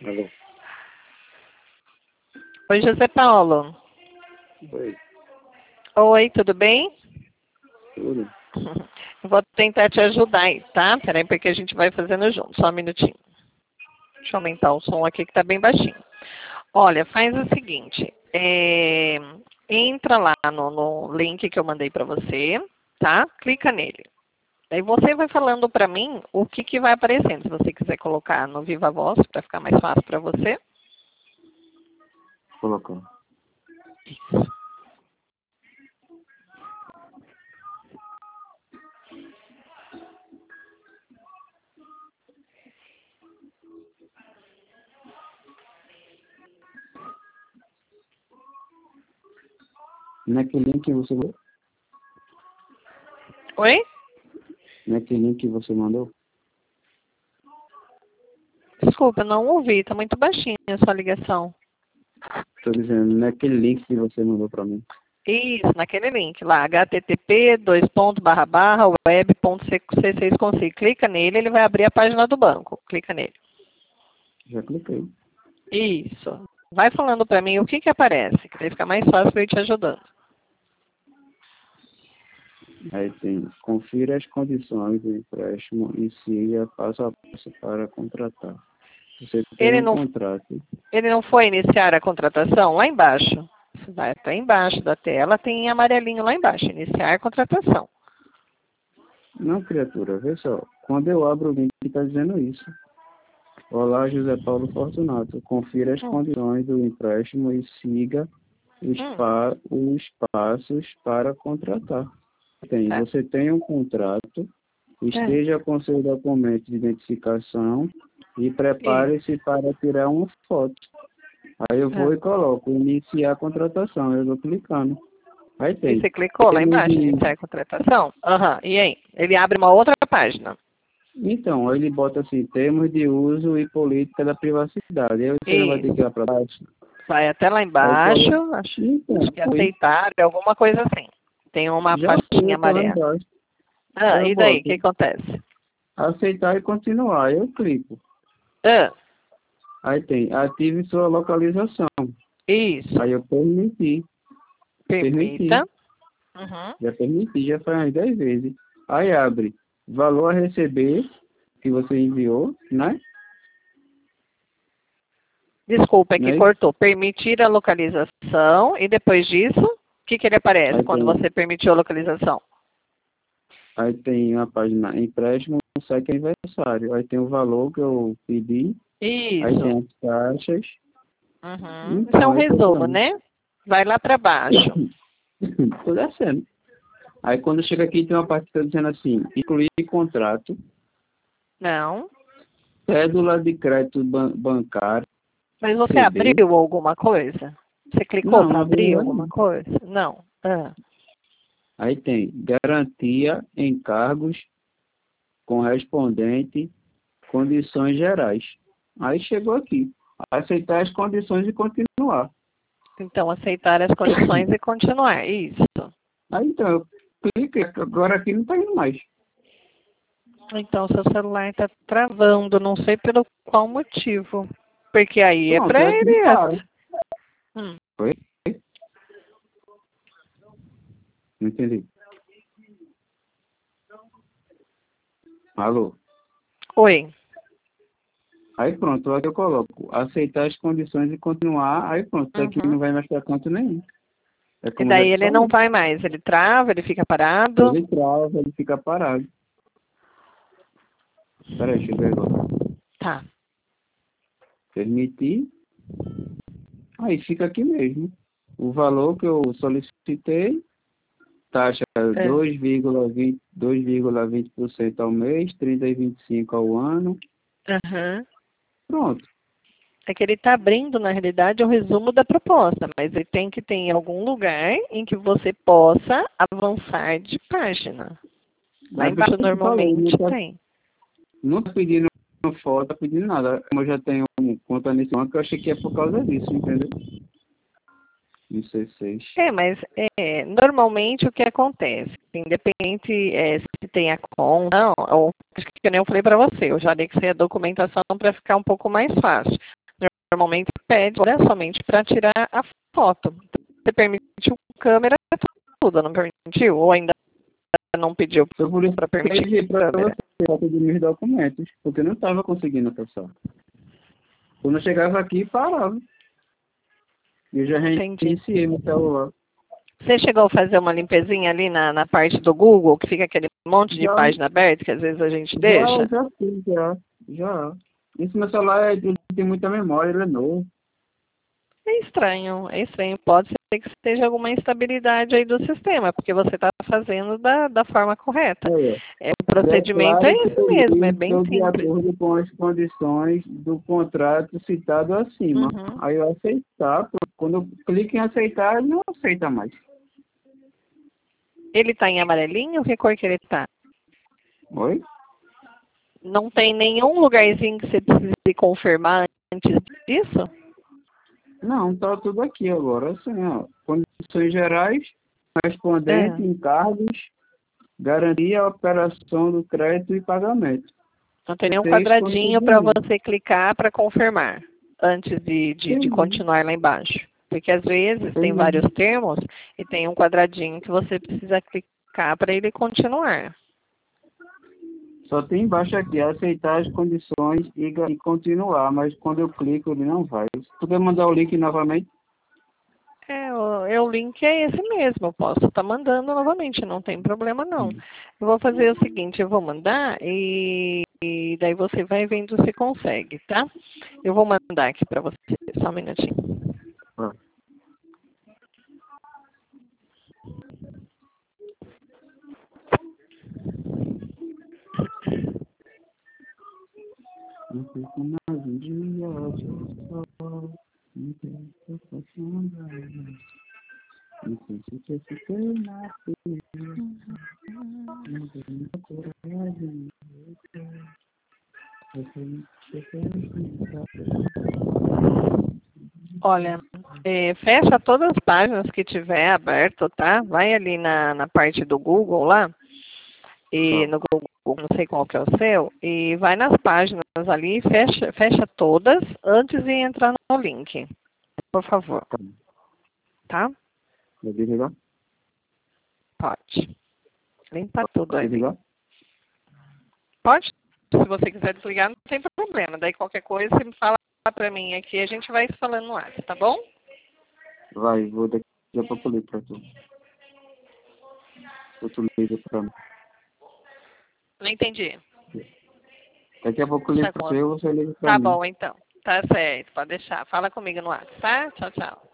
Alô? Oi, José Paulo. Oi, Oi, tudo bem? tudo? Eu vou tentar te ajudar aí, tá? Peraí, porque a gente vai fazendo junto. Só um minutinho. Deixa eu aumentar o som aqui que tá bem baixinho. Olha, faz o seguinte. Entra lá no link que eu mandei para você, tá? Clica nele. Aí você vai falando para mim o que vai aparecendo. Se você quiser colocar no Viva Voz, para ficar mais fácil para você. Colocou. Naquele link que você mandou? Oi? Naquele link que você mandou? Desculpa, eu não ouvi. Tá muito baixinha a sua ligação. Tô dizendo, naquele link que você mandou pra mim. Isso, naquele link lá, http://web.c6.com. Clica nele, ele vai abrir a página do banco. Clica nele. Já cliquei. Isso. Vai falando para mim o que aparece, que daí fica mais fácil eu ir te ajudando. Aí tem, confira as condições do empréstimo e siga passo a passo para contratar. Você tem Ele um não, contrato. ele não foi iniciar a contratação? Lá embaixo. Você vai até embaixo da tela, tem em amarelinho lá embaixo, iniciar a contratação. Não, criatura, vê só. Quando eu abro o link, está dizendo isso. Olá, José Paulo Fortunato. Confira as condições do empréstimo e siga os passos para contratar. Você tem um contrato, esteja com seu documento de identificação e prepare-se para tirar uma foto. Aí eu vou e coloco iniciar a contratação. Eu vou clicando. Aí E tem. você clicou lá embaixo, iniciar a contratação? Aham. E aí? Ele abre uma outra página. Então, ele bota assim, termos de uso e política da privacidade. Aí você não vai ter que ir lá para baixo. Vai até lá embaixo, acho que aceitar, alguma coisa assim. Tem uma pastinha amarela. E daí, o que acontece? Aceitar e continuar. Eu clico. Aí tem, ative sua localização. Isso. Aí eu permiti. Permita. Já permiti, já foi umas 10 vezes. Aí abre, valor a receber, que você enviou, né? Desculpa, é que cortou. Permitir a localização e depois disso, o que ele aparece quando você permitiu a localização? Aí tem a página empréstimo, saque aniversário. Aí tem o valor que eu pedi. Isso. Aí tem as taxas. Isso é um resumo, né? Vai lá para baixo. Tô descendo. Aí quando chega aqui tem uma parte que está dizendo assim, incluir contrato. Não. Cédula de crédito bancário. Mas você abriu alguma coisa? Você clicou para abrir alguma coisa? Não. Aí tem garantia, encargos, correspondente, condições gerais. Aí chegou aqui. Aceitar as condições e continuar. Então, aceitar as condições e continuar. Isso. Aí então, eu cliquei. Agora aqui não está indo mais. Então, seu celular está travando. Não sei pelo qual motivo. Porque aí é para ele. Oi? Não entendi. Alô? Oi. Aí pronto, aqui eu coloco aceitar as condições e continuar. Aí pronto, daqui não vai mais para canto nenhum. E daí ele não vai mais. Ele trava, ele fica parado. Ele trava, ele fica parado. Espera aí, deixa eu ver agora. Tá. Permitir. Aí fica aqui mesmo. O valor que eu solicitei, taxa 2,20% ao mês, 30,25 ao ano. Pronto. É que ele está abrindo, na realidade, o resumo da proposta, mas ele tem que ter em algum lugar em que você possa avançar de página. Lá embaixo normalmente tem. Não está pedindo foto, não está pedindo nada. Como eu já tenho conta nesse banco, eu achei que é por causa disso, entendeu? No C6. Mas normalmente o que acontece, independente se tem a conta, não, ou acho que nem eu falei para você, eu já anexei a documentação para ficar um pouco mais fácil. normalmente pede somente para tirar a foto. Você permitiu câmera tudo, não permitiu? Ou ainda não pediu para permitir câmera? Foto dos meus documentos, porque eu não estava conseguindo acessar. Quando eu chegava aqui, parava. E eu já reiniciei meu celular. Você chegou a fazer uma limpezinha ali na parte do Google, que fica aquele monte de página aberta que às vezes a gente deixa? Já fiz, já. Esse meu celular ele tem muita memória, ele é novo. É estranho. Pode ser que seja alguma instabilidade aí do sistema, porque você está fazendo da forma correta. O procedimento é esse mesmo, é bem simples. De acordo com as condições do contrato citado acima. Aí eu aceitar, quando eu clico em aceitar, ele não aceita mais. Ele está em amarelinho? Que cor que ele está? Oi? Não tem nenhum lugarzinho que você precise confirmar antes disso? Não, tá tudo aqui agora. Assim, ó, condições gerais, respondente, encargos, garantia, operação do crédito e pagamento. Não tem nenhum quadradinho para você clicar para confirmar antes de continuar lá embaixo. Porque às vezes tem vários termos e tem um quadradinho que você precisa clicar para ele continuar. Só tem embaixo aqui, aceitar as condições e continuar, mas quando eu clico ele não vai. Tu quer mandar o link novamente? O link é esse mesmo, eu posso estar mandando novamente, não tem problema não. Eu vou fazer o seguinte, eu vou mandar e daí você vai vendo se consegue, tá? Eu vou mandar aqui para você, só um minutinho. Olha, fecha todas as páginas que tiver aberto, tá? Vai ali na parte do Google lá, e no Google, não sei qual que é o seu, e vai nas páginas ali, fecha todas antes de entrar no link, por favor. Tá? Pode desligar? Pode. Limpa tudo aí. Desligar? Pode. Se você quiser desligar, não tem problema. Daí qualquer coisa, você me fala pra mim aqui, a gente vai se falando no ar, tá bom? Vai, vou daqui a pouco ler pra tu. Tu liga pra mim. Não entendi. Daqui a pouco eu ligo pra você, você liga pra mim. Tá bom, então. Tá certo, pode deixar. Fala comigo no ar, tá? Tchau, tchau.